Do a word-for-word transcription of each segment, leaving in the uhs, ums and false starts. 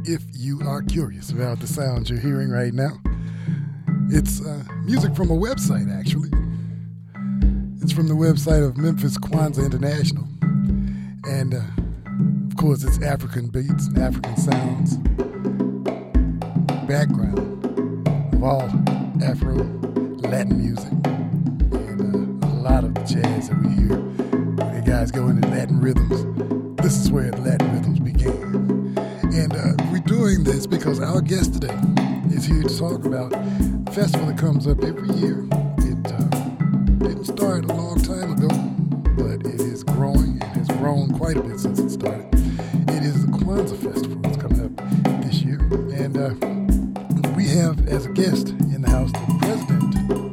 if you are curious about the sounds you're hearing right now. It's uh, music from a website, actually. It's from the website of Memphis Kwanzaa International. And, uh, of course, it's African beats and African sounds. Background of all Afro Latin music. And uh, a lot of the jazz that we hear when the guys go into Latin rhythms. This is where the Latin rhythms began. And uh, we're doing this because our guest today is here to talk about a festival that comes up every year. It uh, didn't start a long time ago, but it is growing and has grown quite a bit since it started. It is the Kwanzaa Festival that's coming up this year. And uh, we have as a guest in the house the president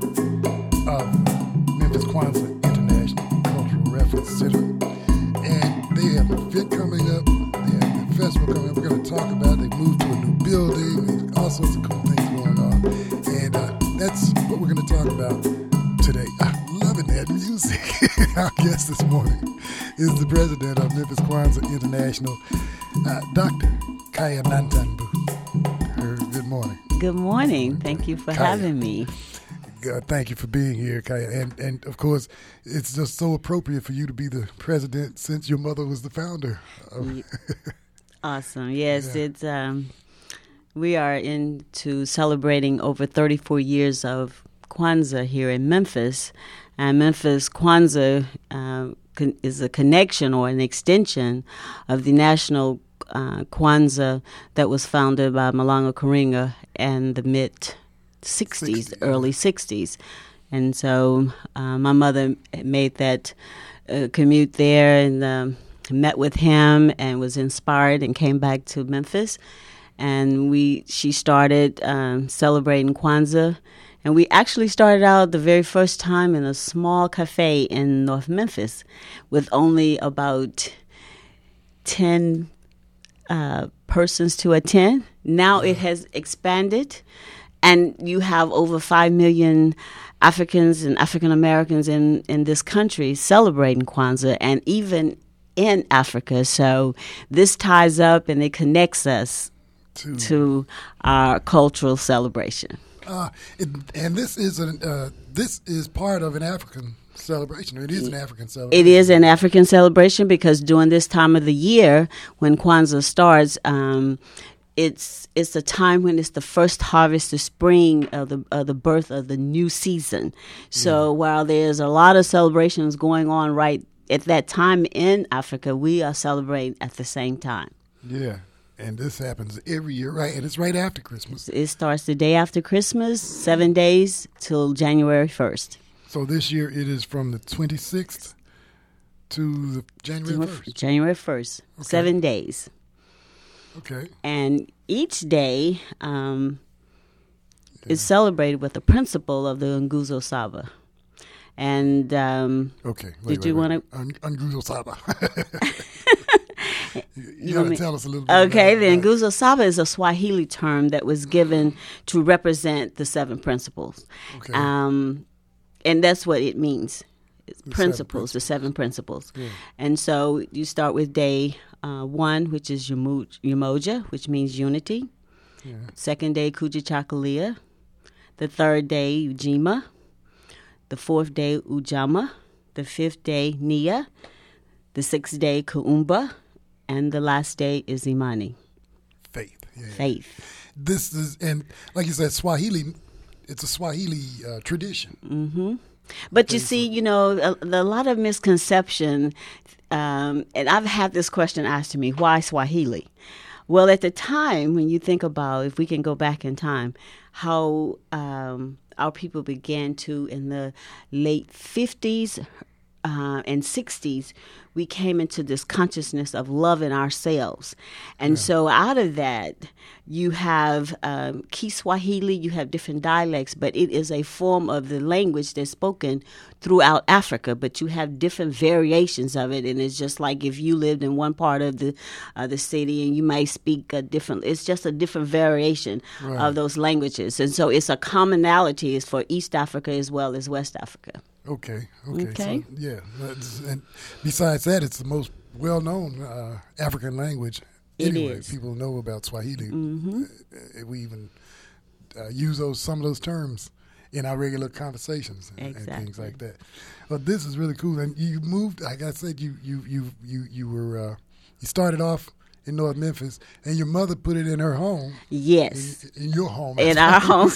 of Memphis Kwanzaa International Cultural Reference Center. And they have an event coming up. They have the festival coming up. We're going to talk about it. They moved to a new building. There's all sorts of cool things going on. And uh, that's what we're going to talk about today. I'm loving that music. Our guest this morning is the president of Memphis Kwanzaa International, uh, Doctor Kaya Nantanbu. Good morning. Good morning. Thank you for Kaya. having me. Uh, thank you for being here, Kaya. And, and, of course, it's just so appropriate for you to be the president since your mother was the founder. Of Awesome. Yes, Yeah. it's um, we are into celebrating over thirty-four years of Kwanzaa here in Memphis. And Memphis Kwanzaa uh, con- is a connection or an extension of the National uh, Kwanzaa that was founded by Malanga Karinga in the mid sixties, sixties, early sixties. And so uh, my mother made that uh, commute there and um, met with him and was inspired and came back to Memphis. And we she started um, celebrating Kwanzaa. And we actually started out the very first time in a small cafe in North Memphis with only about ten uh, persons to attend. Now it has expanded. And you have over five million Africans and African Americans in, in this country celebrating Kwanzaa, and even in Africa. So this ties up and it connects us to, to our cultural celebration. Uh, it, and this is an uh, this is part of an African celebration. It is an African celebration. It is an African celebration because during this time of the year, when Kwanzaa starts, um, It's it's a time when it's the first harvest of spring, of the of the birth of the new season. So yeah. While there's a lot of celebrations going on right at that time in Africa, we are celebrating at the same time. Yeah, and this happens every year, right? And it's right after Christmas. It starts the day after Christmas, seven days till January first. So this year it is from the twenty-sixth to the January first. January first, okay. Seven days. Okay. And each day um, yeah. is celebrated with the principle of the Nguzo Saba. And um, okay, wait, did wait, you want to Un- Nguzo Saba? you you got to me- tell us a little bit. Okay, about the that. Nguzo Saba is a Swahili term that was given to represent the seven principles. Okay. Um, and that's what it means. It's The principles, seven the seven principles. Yeah. And so you start with day uh, one, which is Umo- Umoja, which means unity. Yeah. Second day, Kujichagulia. The third day, Ujima. The fourth day, Ujama. The fifth day, Nia. The sixth day, Kuumba. And the last day is Imani. Faith. Yeah. Faith. This is, and like you said, Swahili, it's a Swahili uh, tradition. Mm-hmm. But you see, you know, a, a lot of misconception, um, and I've had this question asked to me, why Swahili? Well, at the time, when you think about, if we can go back in time, how um, our people began to, in the late fifties uh, and sixties, we came into this consciousness of loving ourselves. And yeah. so out of that, you have um, Kiswahili, you have different dialects, but it is a form of the language that's spoken throughout Africa, but you have different variations of it. And it's just like if you lived in one part of the uh, the city and you might speak a different, it's just a different variation right. of those languages. And so it's a commonality is for East Africa as well as West Africa. Okay, okay. Okay. So, yeah. And besides that, it's the most well-known uh, African language It anyway. is. People know about Swahili. Mm-hmm. Uh, we even uh, use those some of those terms in our regular conversations and, Exactly. and things like that. Well, this is really cool. And you moved, like I said, you you you you you were uh, you started off in North Memphis, and your mother put it in her home. Yes. In, in your home. In our home.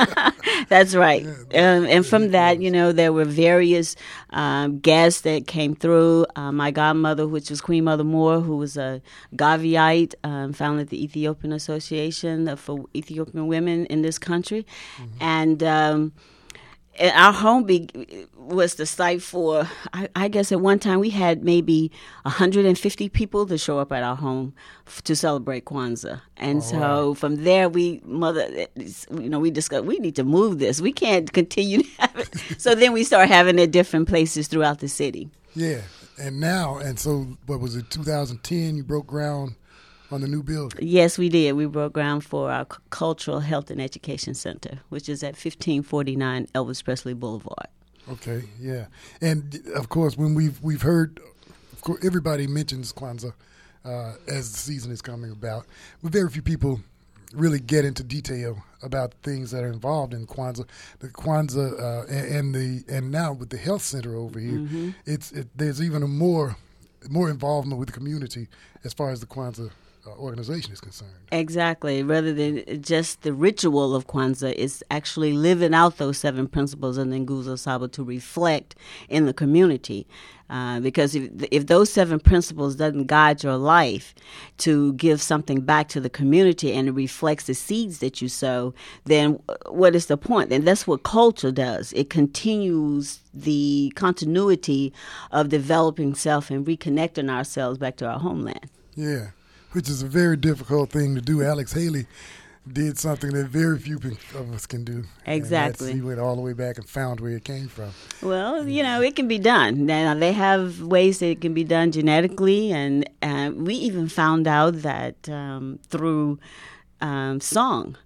That's right. Yeah, um, and from that, you know, there were various um, guests that came through. Uh, my godmother, which was Queen Mother Moore, who was a Gaviite, um, founded the Ethiopian Association for Ethiopian Women in this country. Mm-hmm. And um, and our home be- was the site for, I, I guess at one time we had maybe one hundred fifty people to show up at our home f- to celebrate Kwanzaa. And Oh, so wow. from there, we, mother, you know, we discussed, we need to move this. We can't continue to have it. So then we start having it at different places throughout the city. Yeah. And now, and so, what was it, two thousand ten, you broke ground on the new building? Yes, we did. We broke ground for our C- Cultural Health and Education Center, which is at fifteen forty-nine Elvis Presley Boulevard. Okay, yeah. And, of course, when we've we've heard, of course, everybody mentions Kwanzaa uh, as the season is coming about, but very few people really get into detail about things that are involved in Kwanzaa. The Kwanzaa uh, and, and the and now with the health center over here, Mm-hmm. it's it, there's even a more more involvement with the community as far as the Kwanzaa uh, organization is concerned. Exactly. Rather than just the ritual of Kwanzaa, it's actually living out those seven principles in the Nguzo Saba to reflect in the community. Uh, because if if those seven principles doesn't guide your life to give something back to the community and it reflects the seeds that you sow, then what is the point? And that's what culture does. It continues the continuity of developing self and reconnecting ourselves back to our homeland. Yeah, which is a very difficult thing to do. Alex Haley did something that very few of us can do. Exactly. And that's, he went all the way back and found where it came from. Well, you know, it can be done. Now, they have ways that it can be done genetically, and uh, we even found out that um, through um, song.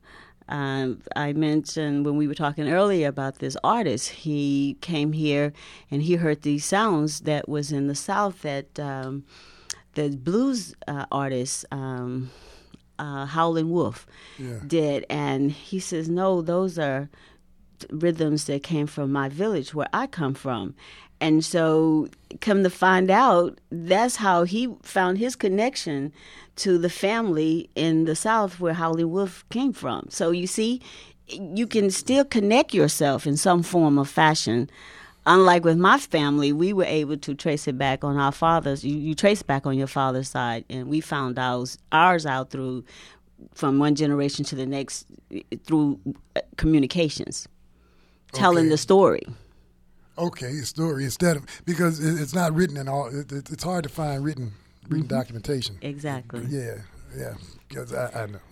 Um, I mentioned when we were talking earlier about this artist, he came here and he heard these sounds that was in the South that um, the blues uh, artist, um, uh, Howlin' Wolf, Yeah. did. And he says, no, those are rhythms that came from my village where I come from. And so come to find out, that's how he found his connection to the family in the South where Howlin' Wolf came from. So you see, you can still connect yourself in some form of fashion. Unlike with my family, we were able to trace it back on our father's. You, you trace back on your father's side, and we found ours, ours out through, from one generation to the next, through communications, telling Okay. the story. Okay, a story instead of, because it, it's not written in all, it, it, it's hard to find written written Mm-hmm. documentation. Exactly. Yeah, yeah, because I, I know.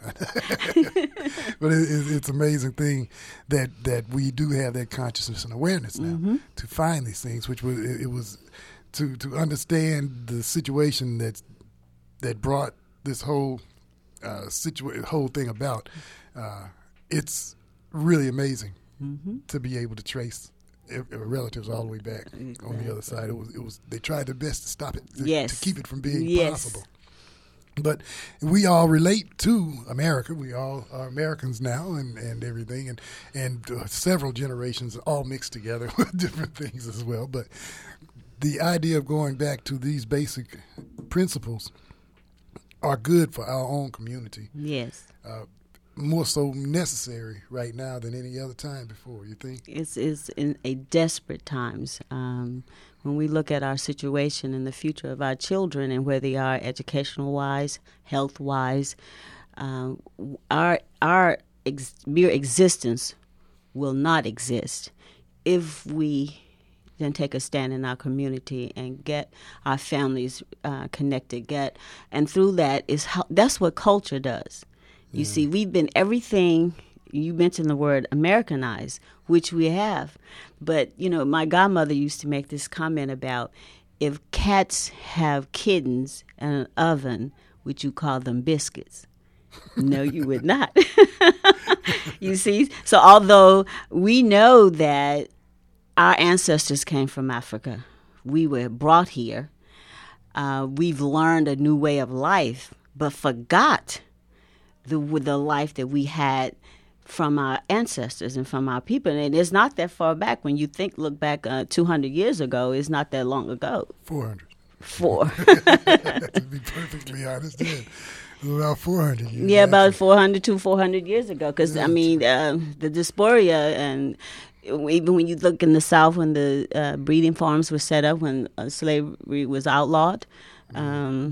But it, it, it's an amazing thing that, that we do have that consciousness and awareness now Mm-hmm. to find these things, which was, it, it was to, to understand the situation that, that brought this whole uh, situa- whole thing about. Uh, it's really amazing Mm-hmm. to be able to trace uh, relatives all the way back on the other side. It was, it was. They tried their best to stop it, to, Yes. to keep it from being Yes. possible. But we all relate to America. We all are Americans now, and, and everything, and and uh, several generations all mixed together with different things as well. But the idea of going back to these basic principles are good for our own community. Yes. Uh, more so necessary right now than any other time before, you think? It's, it's in a desperate times. Um, when we look at our situation and the future of our children and where they are educational-wise, health-wise, um, our, our ex- mere existence will not exist if we then take a stand in our community and get our families uh, connected. Get and through that is how, that's what culture does. You see, we've been everything, you mentioned the word Americanized, which we have. But, you know, my godmother used to make this comment about if cats have kittens in an oven, would you call them biscuits? No, you would not. You see? So although we know that our ancestors came from Africa, we were brought here, uh, we've learned a new way of life. but forgot the the life that we had from our ancestors and from our people. And it's not that far back. When you think, look back uh, two hundred years ago, it's not that long ago. four hundred. Four. To be perfectly honest, yeah. It was about four hundred years. Yeah, after. about four hundred to four hundred years ago. Because, Yeah, I mean, uh, the diaspora, and even when you look in the South, when the uh, breeding farms were set up, when uh, slavery was outlawed, um,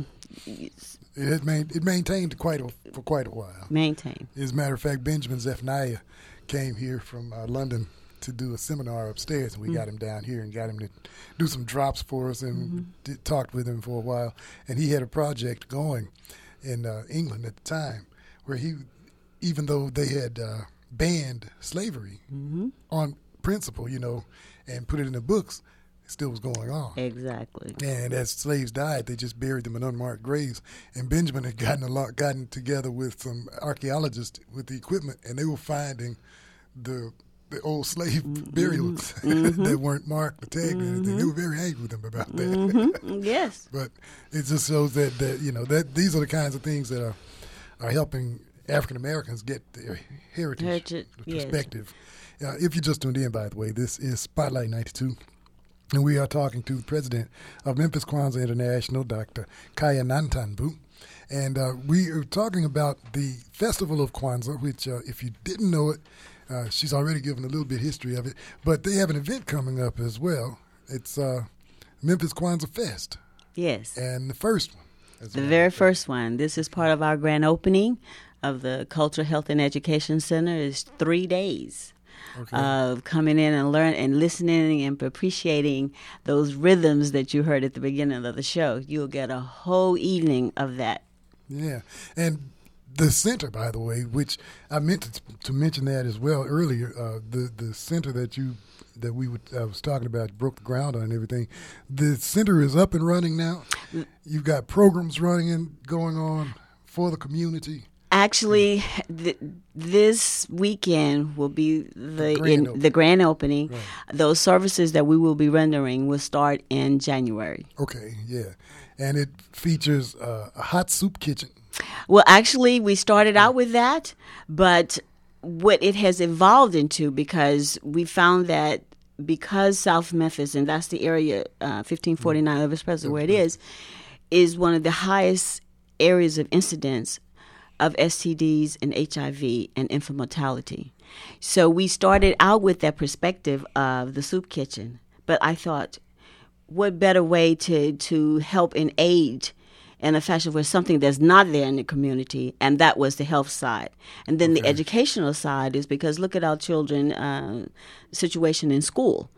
It had main, it maintained quite a, for quite a while. maintain. As a matter of fact, Benjamin Zephaniah came here from uh, London to do a seminar upstairs, and we Mm-hmm. got him down here and got him to do some drops for us, and Mm-hmm. did, talked with him for a while. And he had a project going in uh, England at the time, where he, even though they had uh, banned slavery Mm-hmm. on principle, you know, and put it in the books, it still was going on. Exactly. And as slaves died, they just buried them in unmarked graves. And Benjamin had gotten a lot, gotten together with some archaeologists with the equipment, and they were finding the the old slave Mm-hmm. burials Mm-hmm. that weren't marked or tagged or anything. They were very angry with them about that. Mm-hmm. Yes. But it just shows that, that you know that these are the kinds of things that are are helping African Americans get their heritage, Heritage, yes. perspective. Uh, if you just tuned in, by the way, this is Spotlight ninety-two. And we are talking to the president of Memphis Kwanzaa International, Doctor Kaya Nantanbu. And uh, we are talking about the Festival of Kwanzaa, which, uh, if you didn't know it, uh, she's already given a little bit of history of it. But they have an event coming up as well. It's uh, Memphis Kwanzaa Fest. Yes. And the first one. as The well. very first one. This is part of our grand opening of the Culture, Health, and Education Center. It's three days. Okay. Of coming in and learn and listening and appreciating those rhythms that you heard at the beginning of the show. You'll get a whole evening of that. Yeah. And the center, by the way, which I meant to, to mention that as well earlier, uh, the, the center that you that we would, I was talking about, broke the ground on and everything. The center is up and running now. You've got programs running and going on for the community. Actually, th- this weekend will be the grand in, opening. the grand opening. Right. Those services that we will be rendering will start in January. Okay, yeah. And it features uh, a hot soup kitchen. Well, actually, we started out with that, but what it has evolved into, because we found that because South Memphis, and that's the area, uh, fifteen forty-nine Elvis Presley, where it is, is one of the highest areas of incidence of S T Ds and H I V and infant mortality. So we started out with that perspective of the soup kitchen. But I thought, what better way to, to help and aid in a fashion for something that's not there in the community, and that was the health side. And then Okay. the educational side is because look at our children uh, situation in school.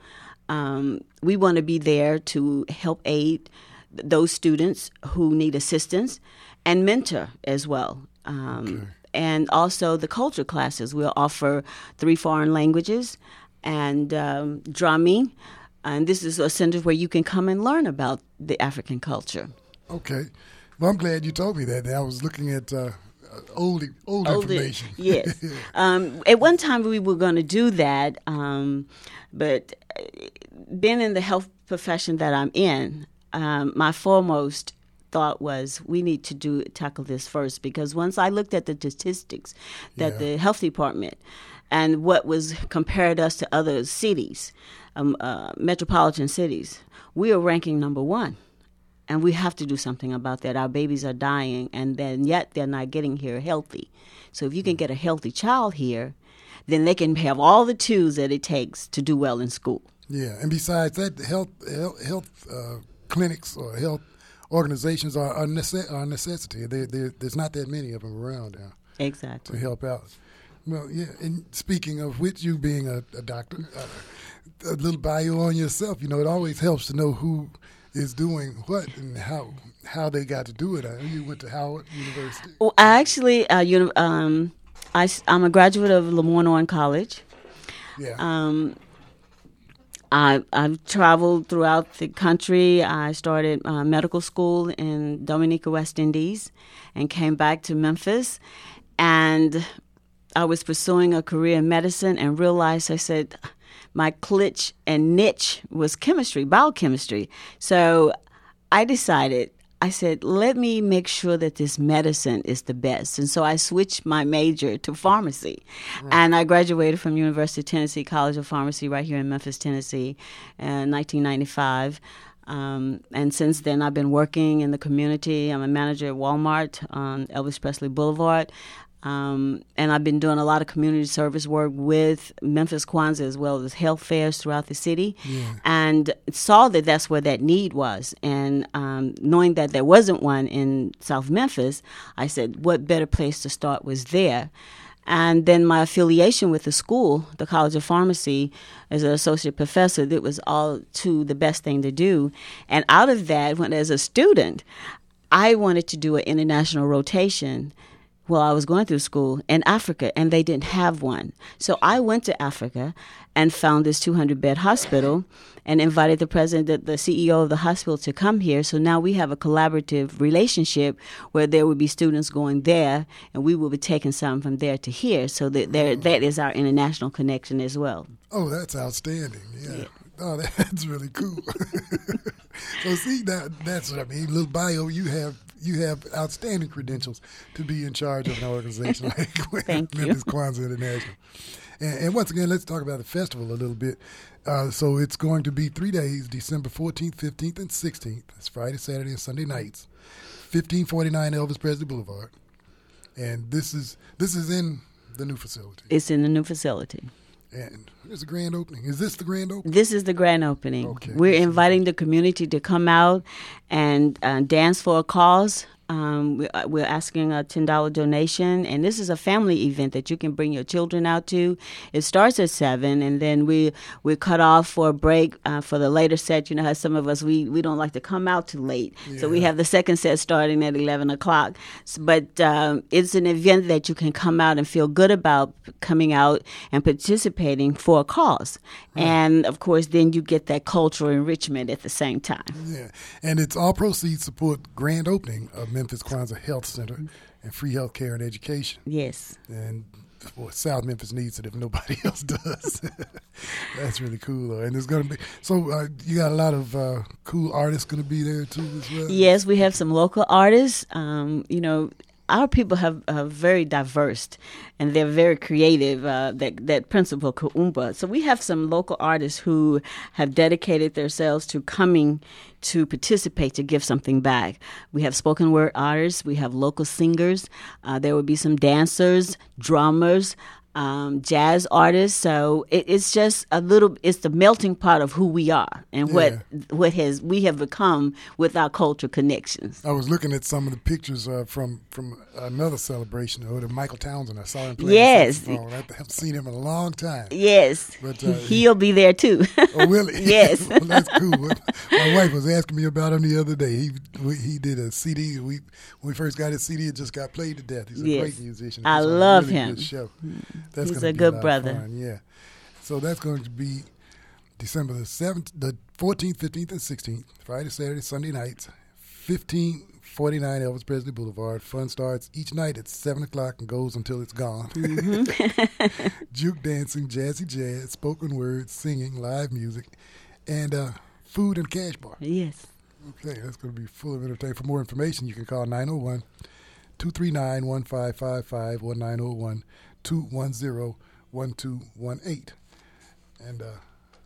Um, we want to be there to help aid those students who need assistance and mentor as well. Um, Okay. And also the culture classes. We'll offer three foreign languages and um, drumming. And this is a center where you can come and learn about the African culture. Okay. Well, I'm glad you told me that. I was looking at uh, old, old Older- information. Yes. um, at one time we were going to do that, um, but uh, being in the health profession that I'm in, um, my foremost thought was we need to do tackle this first, because once I looked at the statistics that Yeah. the health department and what was compared us to other cities, um, uh, metropolitan cities, we are ranking number one. And we have to do something about that. Our babies are dying, and then yet they're not getting here healthy. So if you can get a healthy child here, then they can have all the tools that it takes to do well in school. Yeah, and besides that, health health, health uh, clinics or health organizations are a, nece- are a necessity. There, there, there's not that many of them around now to Exactly. help out. Well, yeah, and speaking of which, you being a, a doctor, uh, a little bio on yourself, you know, it always helps to know who is doing what and how how they got to do it. I, you went to Howard University. Well, I actually, uh, you know, um, I, am a graduate of Lemoyne College. Yeah. Um, I, I've traveled throughout the country. I started uh, medical school in Dominica, West Indies, and came back to Memphis. And I was pursuing a career in medicine and realized, I said, my clitch and niche was chemistry, biochemistry. So I decided I said, let me make sure that this medicine is the best. And so I switched my major to pharmacy. Right. And I graduated from University of Tennessee College of Pharmacy right here in Memphis, Tennessee in nineteen ninety-five. Um, and since then, I've been working in the community. I'm a manager at Walmart on Elvis Presley Boulevard. Um, and I've been doing a lot of community service work with Memphis Kwanzaa as well as health fairs throughout the city, yeah. and saw that that's where that need was. And um, knowing that there wasn't one in South Memphis, I said, what better place to start was there. And then my affiliation with the school, the College of Pharmacy, as an associate professor, that was all to the best thing to do. And out of that, when as a student, I wanted to do an international rotation while I was going through school in Africa, and they didn't have one. So I went to Africa and found this two hundred bed hospital and invited the president, the C E O of the hospital, to come here. So now we have a collaborative relationship where there would be students going there, and we will be taking some from there to here. So that there, that is our international connection as well. Oh, that's outstanding. Yeah. yeah. Oh, that's really cool. So see, that that's what I mean. Little bio, you have you have outstanding credentials to be in charge of an organization like Thank Memphis you. Kwanzaa International. And, and once again, let's talk about the festival a little bit. Uh, so it's going to be three days: December fourteenth, fifteenth, and sixteenth. It's Friday, Saturday, and Sunday nights. fifteen forty-nine Elvis Presley Boulevard, and this is this is in the new facility. It's in the new facility. And there's a grand opening. Is this the grand opening? This is the grand opening. Okay. We're inviting the community to come out and uh, dance for a cause. Um, we, we're asking a ten dollars donation, and this is a family event that you can bring your children out to. It starts at seven, and then we we cut off for a break uh, for the later set. You know how some of us, we, we don't like to come out too late. Yeah. So we have the second set starting at eleven o'clock. So, but um, it's an event that you can come out and feel good about coming out and participating for a cause. Right. And, of course, then you get that cultural enrichment at the same time. Yeah, and it's all proceeds support grand opening of Memphis Kwanzaa Health Center and free health care and education. Yes. And well, South Memphis needs it if nobody else does. That's really cool, though. And there's going to be, so uh, you got a lot of uh, cool artists going to be there, too, as well? Yes, we have some local artists. Um, you know, our people have are very diverse, and they're very creative, uh, that, that principle, Kuumba. So we have some local artists who have dedicated themselves to coming to participate, to give something back. We have spoken word artists. We have local singers. Uh, there will be some dancers, drummers, um, jazz artists. So it, it's just a little, it's the melting pot of who we are and what yeah. what has we have become with our cultural connections. I was looking at some of the pictures uh, from, from another celebration, or the Michael Townsend. I saw him play. Yes. I haven't seen him in a long time. Yes. But uh, he'll be there too. Oh, really? Yes. Well, that's cool. My wife was asking me about him the other day. He we, he did a C D. We when we first got his C D, it just got played to death. He's a yes. great musician. I it's love a really him. Good show. That's He's a good a brother. Fun, yeah. So that's going to be December the seventh, the fourteenth, fifteenth, and sixteenth. Friday, Saturday, Sunday nights. Fifteen forty-nine Elvis Presley Boulevard. Fun starts each night at seven o'clock and goes until it's gone. Mm-hmm. Juke dancing, jazzy jazz, spoken word, singing, live music, and uh, food and cash bar. Yes. Okay, that's going to be full of entertainment. For more information, you can call nine oh one, two three nine, one five five five or nine oh one, two one zero, one two one eight. And uh,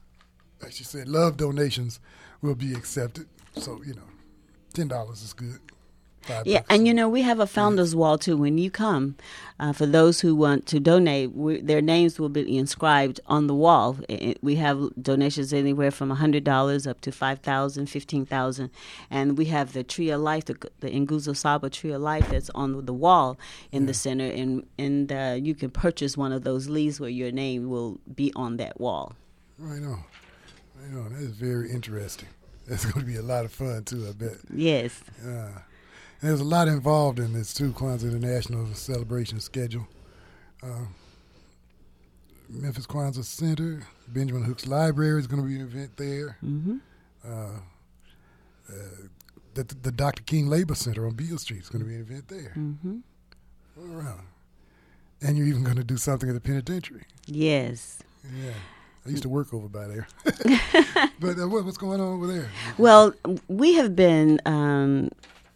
like she said, love donations will be accepted. So, you know, ten dollars is good. Five yeah, bucks. And you know, we have a founder's wall too. When you come, uh, for those who want to donate, we, their names will be inscribed on the wall. It, we have donations anywhere from one hundred dollars up to five thousand dollars, fifteen thousand dollars. And we have the Tree of Life, the, the Nguzo Saba Tree of Life that's on the wall in yeah. the center. And, and uh, you can purchase one of those leaves where your name will be on that wall. Right on. Right on. That is very interesting. That's going to be a lot of fun, too, I bet. Yes. Uh, There's a lot involved in this, too, Kwanzaa International celebration schedule. Uh, Memphis Kwanzaa Center, Benjamin Hooks Library is going to be an event there. Mm-hmm. Uh, uh, the, the Doctor King Labor Center on Beale Street is going to be an event there. Mm-hmm. All around. And you're even going to do something at the penitentiary. Yes. Yeah. I used to work over by there. But uh, what, what's going on over there? Well, we have been... Um,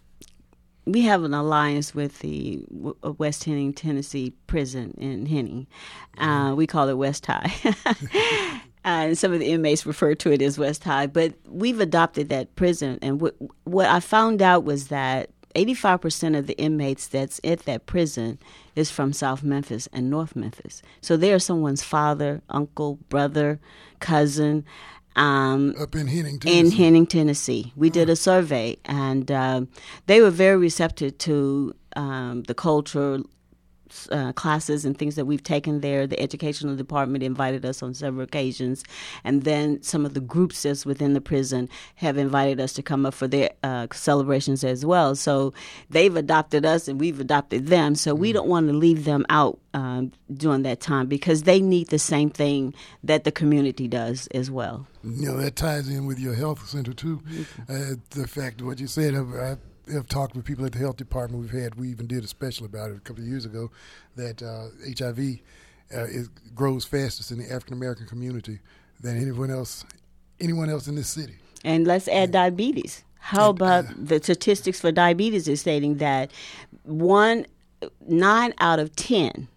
we have an alliance with the w- West Henning, Tennessee prison in Henning. Uh, we call it West High. uh, and some of the inmates refer to it as West High. But we've adopted that prison. And what, what I found out was that eighty-five percent of the inmates that's at that prison is from South Memphis and North Memphis. So they're someone's father, uncle, brother, cousin. Um, Up in Henning, Tennessee. In Henning, Tennessee. We did a survey, and uh, they were very receptive to um, the culture uh, classes and things that we've taken there. The educational department invited us on several occasions, and then some of the groups that's within the prison have invited us to come up for their uh, celebrations as well. So they've adopted us, and we've adopted them. So we don't want to leave them out um, during that time, because they need the same thing that the community does as well. You know, that ties in with your health center, too. Uh, the fact of what you said, I've, I've, I've talked with people at the health department. We've had, we even did a special about it a couple of years ago, that uh, H I V uh, is, grows fastest in the African-American community than anyone else, anyone else in this city. And let's add yeah. diabetes. How and, about uh, the statistics for diabetes is stating that one, nine out of ten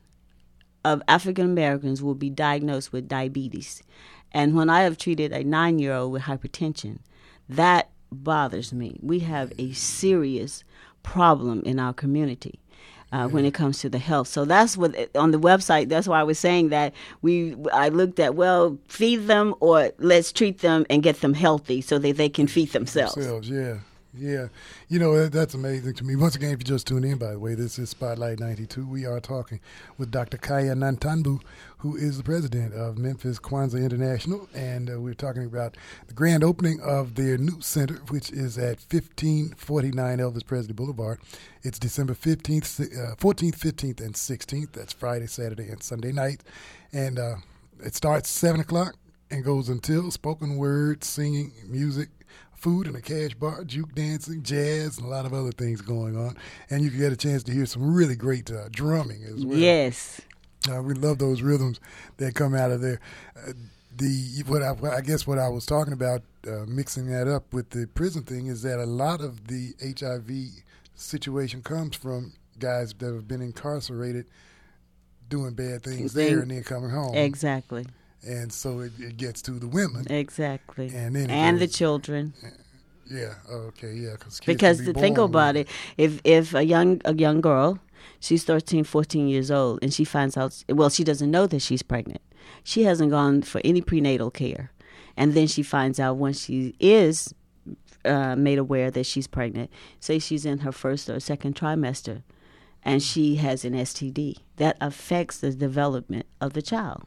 of African-Americans will be diagnosed with diabetes. And when I have treated a nine-year-old with hypertension, that bothers me. We have a serious problem in our community uh, yeah. when it comes to the health. So that's what, on the website, that's why I was saying that we. I looked at, well, feed them or let's treat them and get them healthy so that they can feed themselves. Themselves, yeah. Yeah, you know, that's amazing to me. Once again, if you just tune in, by the way, this is Spotlight ninety-two. We are talking with Doctor Khaya Nantanbu, who is the president of Memphis Kwanzaa International, and uh, we're talking about the grand opening of their new center, which is at fifteen forty-nine Elvis Presley Boulevard. It's December fifteenth, uh, fourteenth, fifteenth, and sixteenth. That's Friday, Saturday, and Sunday night. And uh, it starts seven o'clock and goes until spoken word, singing, music, food and a cash bar, juke dancing, jazz, and a lot of other things going on. And you can get a chance to hear some really great uh, drumming as well. Yes. Uh, we love those rhythms that come out of there. Uh, the what I, I guess what I was talking about, uh, mixing that up with the prison thing, is that a lot of the H I V situation comes from guys that have been incarcerated doing bad things they, there and then coming home. Exactly. And so it, it gets to the women. Exactly. And then and goes, the children. Yeah. Okay. Yeah. Cause because be think about it, if if a young a young girl, she's thirteen, fourteen years old, and she finds out, well, she doesn't know that she's pregnant. She hasn't gone for any prenatal care, and then she finds out when she is uh, made aware that she's pregnant. Say she's in her first or second trimester, and she has an S T D. That affects the development of the child.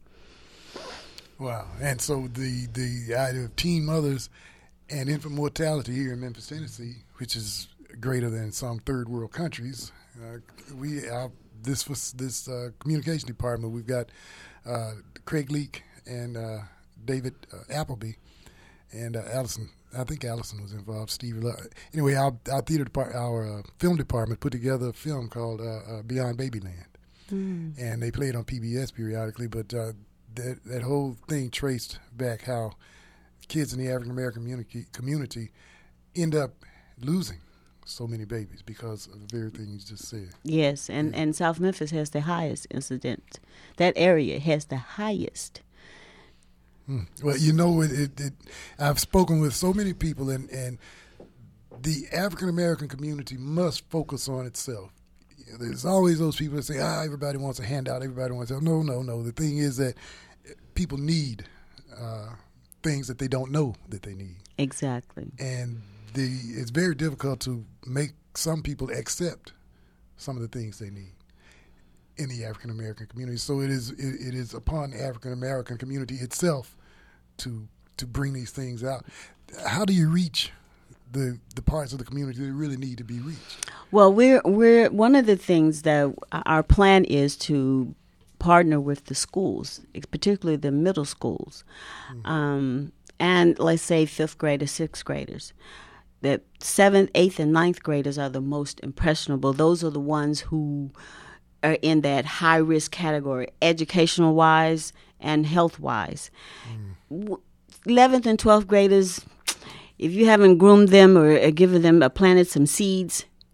Wow. And so the, the idea of teen mothers and infant mortality here in Memphis, Tennessee, which is greater than some third world countries, uh, we our, this was this uh, communication department, we've got uh, Craig Leak and uh, David uh, Appleby and uh, Allison. I think Allison was involved. Steve. Anyway, our, our theater department, our uh, film department put together a film called uh, uh, Beyond Babyland. Mm. And they played on P B S periodically, but uh, That, that whole thing traced back how kids in the African American community, community end up losing so many babies because of the very thing you just said. Yes, and, yeah. and South Memphis has the highest incident. That area has the highest. Hmm. Well, you know, it, it, it, I've spoken with so many people, and, and the African American community must focus on itself. There's always those people that say, ah, everybody wants a handout, everybody wants a... No, no, no. The thing is that people need uh, things that they don't know that they need. Exactly. And the it's very difficult to make some people accept some of the things they need in the African American community. So it is it, it is upon the African American community itself to to bring these things out. How do you reach the the parts of the community that really need to be reached? Well, we're we're one of the things that our plan is to partner with the schools, particularly the middle schools, mm-hmm. um, and let's say fifth graders, sixth graders. The seventh, eighth, and ninth graders are the most impressionable. Those are the ones who are in that high risk category, educational wise and health wise. Mm. eleventh and twelfth graders, if you haven't groomed them or, or given them or planted some seeds,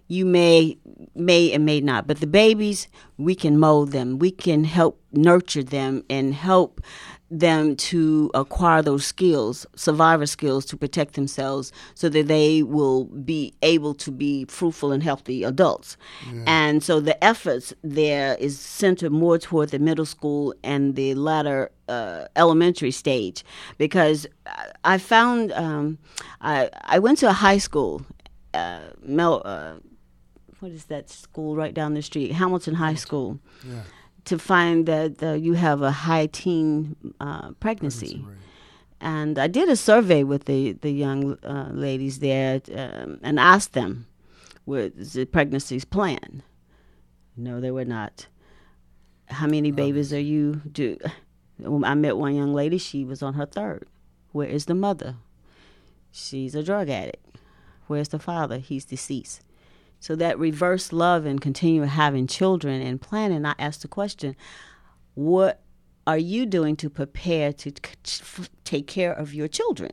you may may and may not, but the babies, we can mold them. We can help nurture them and help them to acquire those skills, survivor skills, to protect themselves so that they will be able to be fruitful and healthy adults. Yeah. And so the efforts there is centered more toward the middle school and the latter uh, elementary stage, because I found um, I, I went to a high school, uh, Mel, uh, what is that school right down the street? Hamilton High School. Yeah. To find that uh, you have a high teen uh, pregnancy. pregnancy and I did a survey with the, the young uh, ladies there um, and asked them, was the pregnancies planned? No, they were not. How many babies are you due? I met one young lady, she was on her third. Where is the mother? She's a drug addict. Where's the father? He's deceased. So that reverse love and continue having children and planning, I asked the question, what are you doing to prepare to c- take care of your children?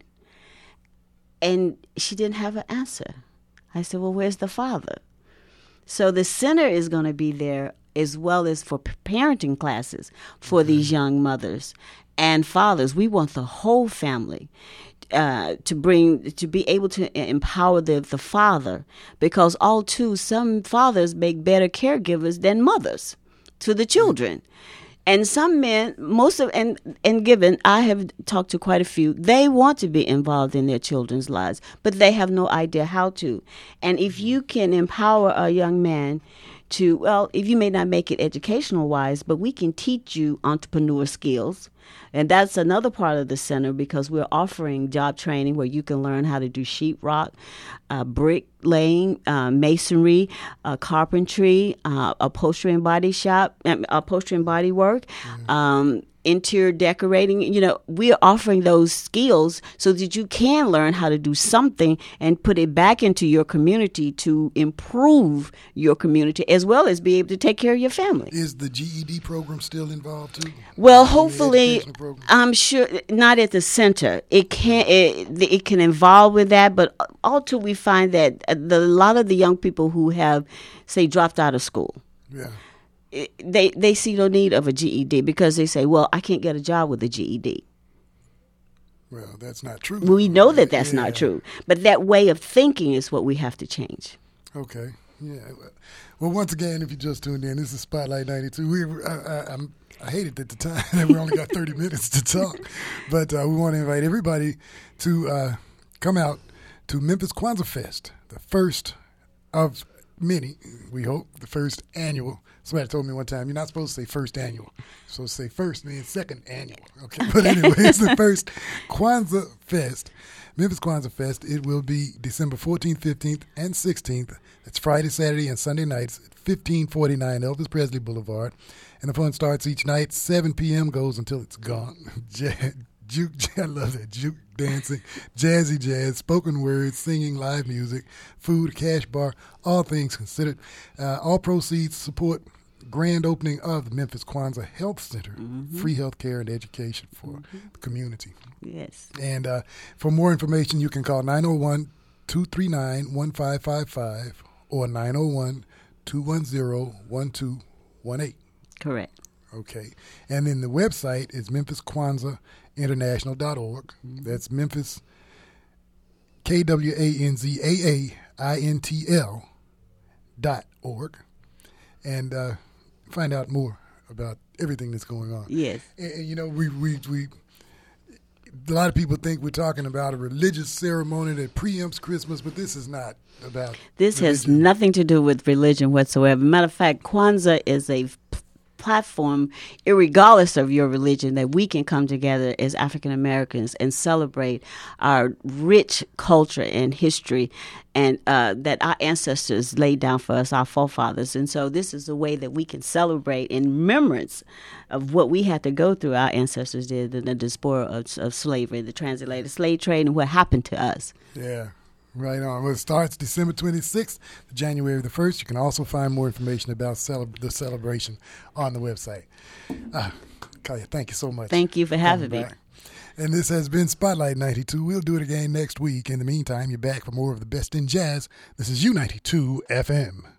And she didn't have an answer. I said, well, where's the father? So the center is going to be there as well as for parenting classes for mm-hmm. these young mothers and fathers. We want the whole family. Uh, to bring, to be able to empower the, the father, because all too, some fathers make better caregivers than mothers to the children. And some men, most of, and, and given, I have talked to quite a few, they want to be involved in their children's lives, but they have no idea how to. And if you can empower a young man to, well, if you may not make it educational wise, but we can teach you entrepreneur skills. And that's another part of the center, because we're offering job training where you can learn how to do sheetrock, uh, brick laying, uh, masonry, uh, carpentry, uh, upholstery and body shop, uh, upholstery and body work, mm-hmm. um, interior decorating. You know, we're offering those skills so that you can learn how to do something and put it back into your community to improve your community, as well as be able to take care of your family. Is the G E D program still involved too? Well, hopefully, I'm sure not at the center. It can it, it can involve with that, but all too we find that the, a lot of the young people who have, say, dropped out of school. Yeah. They they see no need of a G E D because they say, well, I can't get a job with a G E D. Well, that's not true. We know that that's yeah. not true. But that way of thinking is what we have to change. Okay. Yeah. Well, once again, if you just tuned in, this is Spotlight ninety-two. We were, I, I, I'm, I hated at the time that we only got thirty minutes to talk. But uh, we want to invite everybody to uh, come out to Memphis Kwanzaa Fest, the first of many, we hope, the first annual. Somebody told me one time, you're not supposed to say first annual. You're supposed to say first and then second annual. Okay, but anyway, it's the first Kwanzaa Fest, Memphis Kwanzaa Fest. It will be December fourteenth, fifteenth, and sixteenth. It's Friday, Saturday, and Sunday nights at fifteen forty-nine Elvis Presley Boulevard. And the fun starts each night, seven p.m., goes until it's gone. Juke, I love that, juke dancing, jazzy jazz, spoken words, singing, live music, food, cash bar, all things considered. Uh, all proceeds support grand opening of the Memphis Kwanzaa Health Center, mm-hmm. free health care and education for mm-hmm. the community. Yes. And uh, for more information, you can call nine oh one, two three nine, one five five five or nine oh one, two one zero, one two one eight. Correct. Okay. And then the website is memphis kwanzaa international dot org. Mm-hmm. That's Memphis, K W A N Z A A I N T L dot org. And uh, find out more about everything that's going on. Yes. And, and you know, we, we, we, a lot of people think we're talking about a religious ceremony that preempts Christmas, but this is not about This religion. has nothing to do with religion whatsoever. Matter of fact, Kwanzaa is a platform, irregardless of your religion, that we can come together as African Americans and celebrate our rich culture and history, and uh, that our ancestors laid down for us, our forefathers. And so this is a way that we can celebrate in remembrance of what we had to go through, our ancestors did, the, the diaspora of, of slavery, the transatlantic slave trade, and what happened to us. Yeah. Right on. Well, it starts December twenty-sixth to January the first. You can also find more information about cele- the celebration on the website. Uh, Kaya, thank you so much. Thank you for having me. And this has been Spotlight ninety-two. We'll do it again next week. In the meantime, you're back for more of the best in jazz. This is U ninety-two F M.